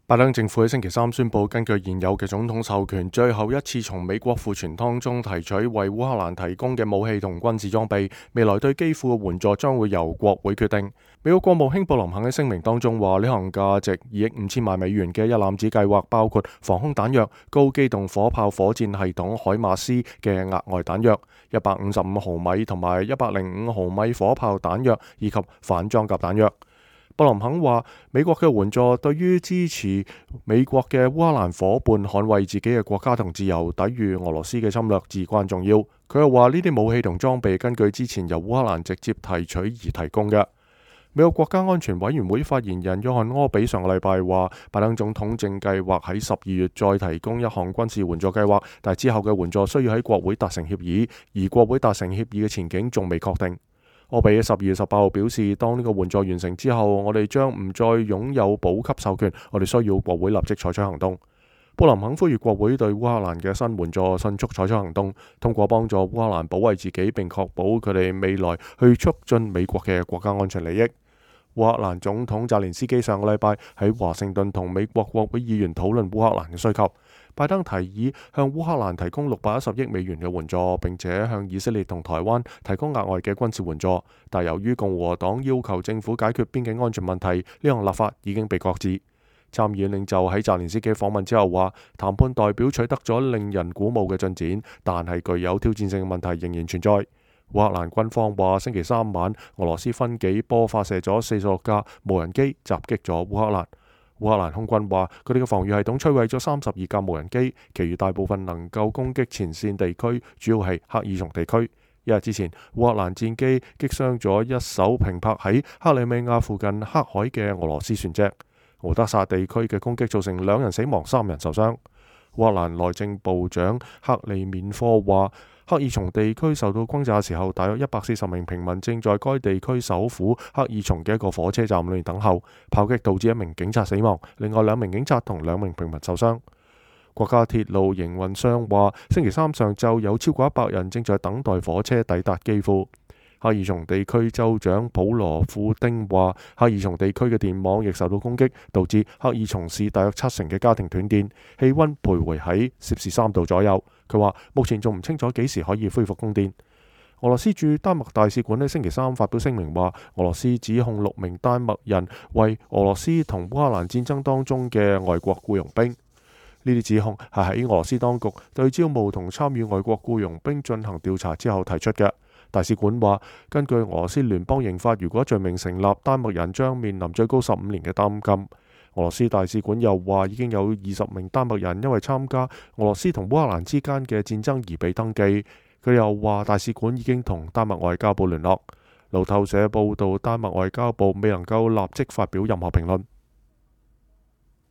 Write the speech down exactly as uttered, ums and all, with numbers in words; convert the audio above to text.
拜登政府喺星期三宣布，根據現有嘅總統授權，最後一次從美國庫存當中提取為烏克蘭提供嘅武器同軍事裝備，未來對基輔嘅援助將會由國會決定。美國國務卿布林肯喺聲明當中話，呢項價值二億五千萬美元嘅一攬子計劃包括防空彈藥、高機動火炮火箭系統海馬斯嘅額外彈藥、一百五十五毫米同埋一百零五毫米火炮彈藥以及反裝甲彈藥。布林肯話，美國嘅援助對於支持美國嘅烏克蘭夥伴捍衛自己嘅國家同自由，抵禦俄羅斯嘅侵略至關重要。佢又話呢啲武器同裝備根據之前由烏克蘭直接提取而提供嘅。美國國家安全委員會發言人約翰柯比上個禮拜話，拜登總統正計劃喺十二月再提供一項軍事援助計劃，但之後嘅援助需要喺國會達成協議，而國會達成協議嘅前景仲未確定。柯比喺十二月十八號表示，當呢個援助完成之後，我哋將唔再擁有補給授權，我哋需要國會立即採取行動。布林肯呼籲國會對烏克蘭嘅新援助迅速採取行動，通過幫助烏克蘭保衛自己，並確保佢哋未來去促進美國嘅國家安全利益。烏克蘭總統澤連斯基上個禮拜喺華盛頓同美國國會議員討論烏克蘭嘅需求。拜登提議向烏克蘭提供六百一十億美元嘅援助，並且向以色列同台灣提供額外嘅軍事援助。但由於共和黨要求政府解決邊境安全問題，呢項立法已經被擱置。參議院領袖喺澤連斯基訪問之後話，談判代表取得咗令人鼓舞嘅進展，但係具有挑戰性嘅問題仍然存在。烏克蘭軍方話，星期三晚俄羅斯分幾波發射咗四十六架無人機襲擊咗烏克蘭。烏克蘭空軍話，佢哋嘅防禦系統摧毀咗三十二架無人機，其餘大部分能夠攻擊前線地區，主要係克爾松地區。一日之前，烏克蘭戰機擊傷咗一艘停泊喺克里米亞附近黑海嘅俄羅斯船隻。敖德薩地區嘅攻擊造成兩人死亡，三人受傷。烏克蘭內政部長克里緬科話，克爾松地區受到轟炸嘅時候，大約一百四十名平民正在該地區首府克爾松嘅一個火車站裏面等候。炮擊導致一名警察死亡，另外兩名警察同兩名平民受傷。國家鐵路營運商話，星期三上晝有超過一百人正在等待火車抵達基輔。克爾松地區州長普羅富丁話，克爾松地區嘅電網亦受到攻擊，導致克爾松市大約七成嘅家庭斷電，氣溫徘徊喺攝氏三度左右。佢話目前仲唔清楚幾時可以恢復供電。俄羅斯駐丹麥大使館喺星期三發表聲明話，俄羅斯指控六名丹麥人為俄羅斯同烏克蘭戰爭當中嘅外國僱傭兵。呢啲指控係喺俄羅斯當局對招募同參與外國僱傭兵進行調查之後提出嘅。大使館話，根據俄羅斯聯邦刑法，如果罪名成立，丹麥人將面臨最高十五年嘅監禁。俄羅斯大使館又話，已經有二十名丹麥人因為參加俄羅斯同烏克蘭之間嘅戰爭而被登記。佢又話，大使館已經同丹麥外交部聯絡。路透社報道，丹麥外交部未能夠立即發表任何評論。